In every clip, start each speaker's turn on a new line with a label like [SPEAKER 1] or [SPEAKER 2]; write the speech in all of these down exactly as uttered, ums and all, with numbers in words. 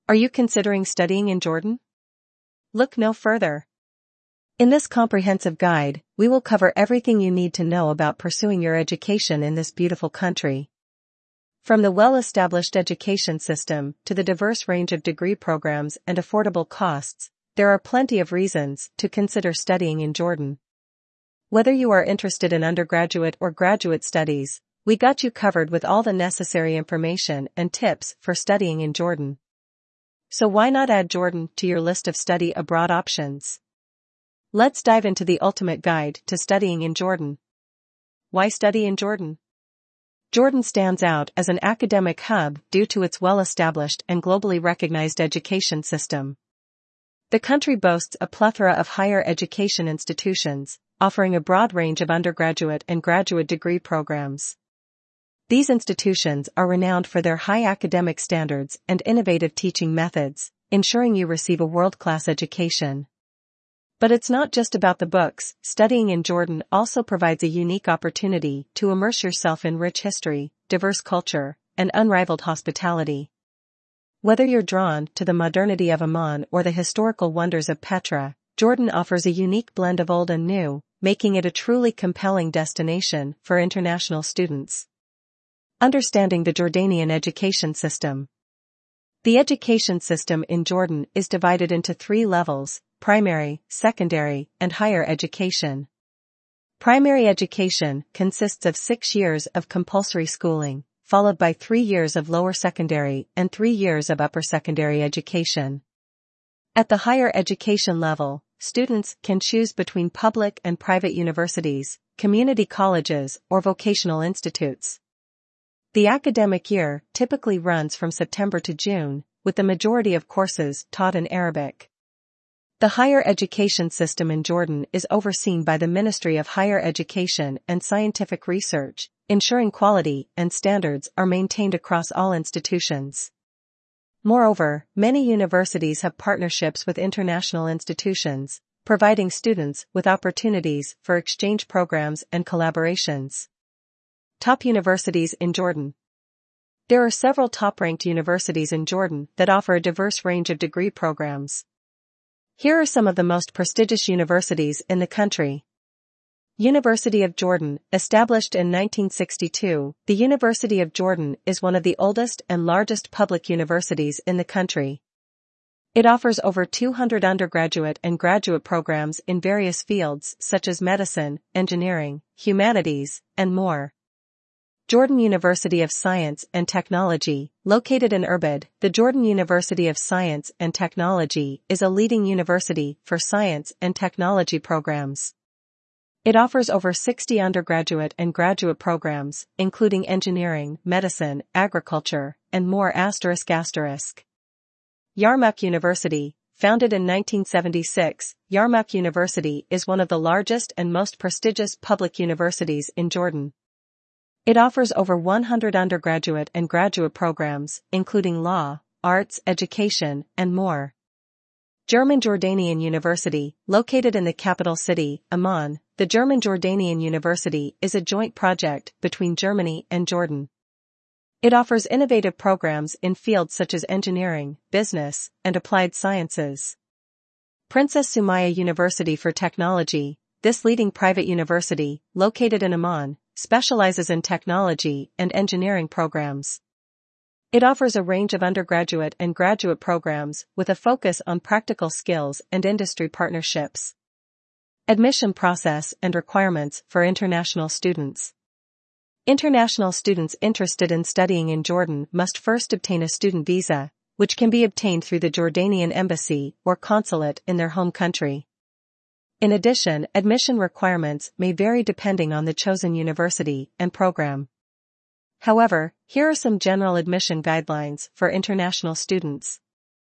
[SPEAKER 1] Are you considering studying in Jordan? Look no further. In this comprehensive guide, we will cover everything you need to know about pursuing your education in this beautiful country. From the well-established education system to the diverse range of degree programs and affordable costs, there are plenty of reasons to consider studying in Jordan. Whether you are interested in undergraduate or graduate studies, we got you covered with all the necessary information and tips for studying in Jordan. So why not add Jordan to your list of study abroad options? Let's dive into the ultimate guide to studying in Jordan. Why study in Jordan? Jordan stands out as an academic hub due to its well-established and globally recognized education system. The country boasts a plethora of higher education institutions, offering a broad range of undergraduate and graduate degree programs. These institutions are renowned for their high academic standards and innovative teaching methods, ensuring you receive a world-class education. But it's not just about the books. Studying in Jordan also provides a unique opportunity to immerse yourself in rich history, diverse culture, and unrivaled hospitality. Whether you're drawn to the modernity of Amman or the historical wonders of Petra, Jordan offers a unique blend of old and new, making it a truly compelling destination for international students. Understanding the Jordanian education system. The education system in Jordan is divided into three levels: primary, secondary, and higher education. Primary education consists of six years of compulsory schooling, followed by three years of lower secondary and three years of upper secondary education. At the higher education level, students can choose between public and private universities, community colleges, or vocational institutes. The academic year typically runs from September to June, with the majority of courses taught in Arabic. The higher education system in Jordan is overseen by the Ministry of Higher Education and Scientific Research, ensuring quality and standards are maintained across all institutions. Moreover, many universities have partnerships with international institutions, providing students with opportunities for exchange programs and collaborations. Top universities in Jordan. There are several top-ranked universities in Jordan that offer a diverse range of degree programs. Here are some of the most prestigious universities in the country. University of Jordan, established in nineteen sixty-two, the University of Jordan is one of the oldest and largest public universities in the country. It offers over two hundred undergraduate and graduate programs in various fields such as medicine, engineering, humanities, and more. Jordan University of Science and Technology, located in Irbid, the Jordan University of Science and Technology is a leading university for science and technology programs. It offers over sixty undergraduate and graduate programs, including engineering, medicine, agriculture, and more. Asterisk asterisk. Yarmouk University, founded in nineteen seventy-six, Yarmouk University is one of the largest and most prestigious public universities in Jordan. It offers over one hundred undergraduate and graduate programs, including law, arts, education, and more. German Jordanian University, located in the capital city, Amman, the German Jordanian University is a joint project between Germany and Jordan. It offers innovative programs in fields such as engineering, business, and applied sciences. Princess Sumaya University for Technology, this leading private university, located in Amman, specializes in technology and engineering programs. It offers a range of undergraduate and graduate programs with a focus on practical skills and industry partnerships. Admission process and requirements for international students. International students interested in studying in Jordan must first obtain a student visa, which can be obtained through the Jordanian embassy or consulate in their home country. In addition, admission requirements may vary depending on the chosen university and program. However, here are some general admission guidelines for international students.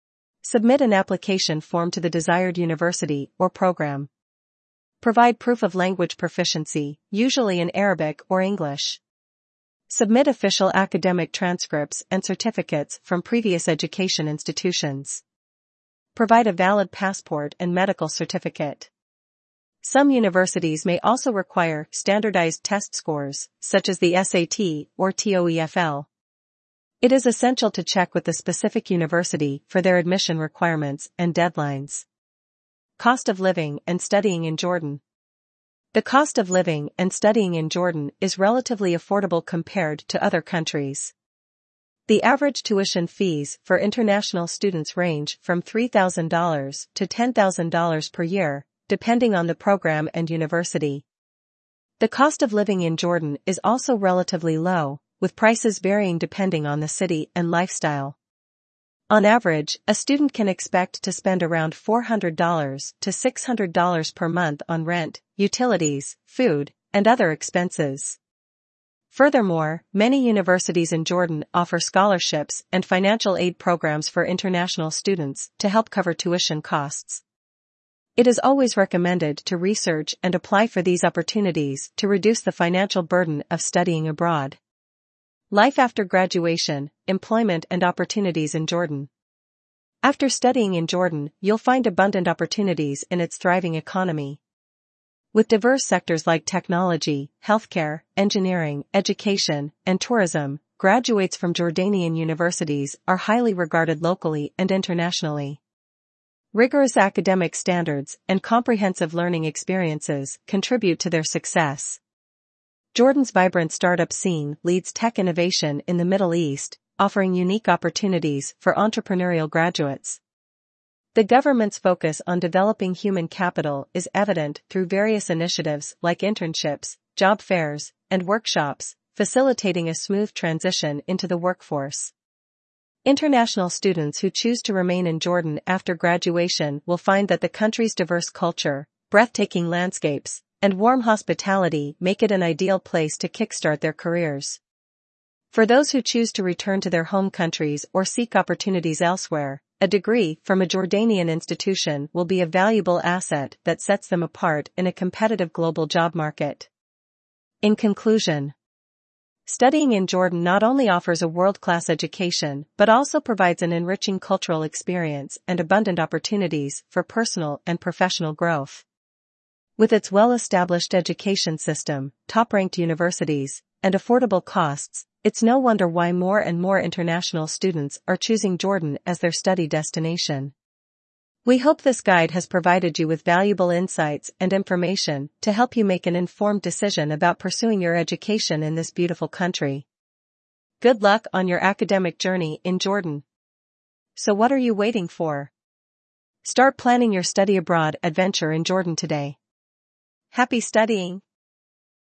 [SPEAKER 1] Submit an application form to the desired university or program. Provide proof of language proficiency, usually in Arabic or English. Submit official academic transcripts and certificates from previous education institutions. Provide a valid passport and medical certificate. Some universities may also require standardized test scores, such as the S A T or TOEFL. It is essential to check with the specific university for their admission requirements and deadlines. Cost of living and studying in Jordan. The cost of living and studying in Jordan is relatively affordable compared to other countries. The average tuition fees for international students range from three thousand dollars to ten thousand dollars per year, depending on the program and university. The cost of living in Jordan is also relatively low, with prices varying depending on the city and lifestyle. On average, a student can expect to spend around four hundred dollars to six hundred dollars per month on rent, utilities, food, and other expenses. Furthermore, many universities in Jordan offer scholarships and financial aid programs for international students to help cover tuition costs. It is always recommended to research and apply for these opportunities to reduce the financial burden of studying abroad. Life after graduation, employment and opportunities in Jordan. After studying in Jordan, you'll find abundant opportunities in its thriving economy. With diverse sectors like technology, healthcare, engineering, education, and tourism, graduates from Jordanian universities are highly regarded locally and internationally. Rigorous academic standards and comprehensive learning experiences contribute to their success. Jordan's vibrant startup scene leads tech innovation in the Middle East, offering unique opportunities for entrepreneurial graduates. The government's focus on developing human capital is evident through various initiatives like internships, job fairs, and workshops, facilitating a smooth transition into the workforce. International students who choose to remain in Jordan after graduation will find that the country's diverse culture, breathtaking landscapes, and warm hospitality make it an ideal place to kickstart their careers. For those who choose to return to their home countries or seek opportunities elsewhere, a degree from a Jordanian institution will be a valuable asset that sets them apart in a competitive global job market. In conclusion, studying in Jordan not only offers a world-class education but also provides an enriching cultural experience and abundant opportunities for personal and professional growth. With its well-established education system, top-ranked universities, and affordable costs, it's no wonder why more and more international students are choosing Jordan as their study destination. We hope this guide has provided you with valuable insights and information to help you make an informed decision about pursuing your education in this beautiful country. Good luck on your academic journey in Jordan. So what are you waiting for? Start planning your study abroad adventure in Jordan today. Happy studying!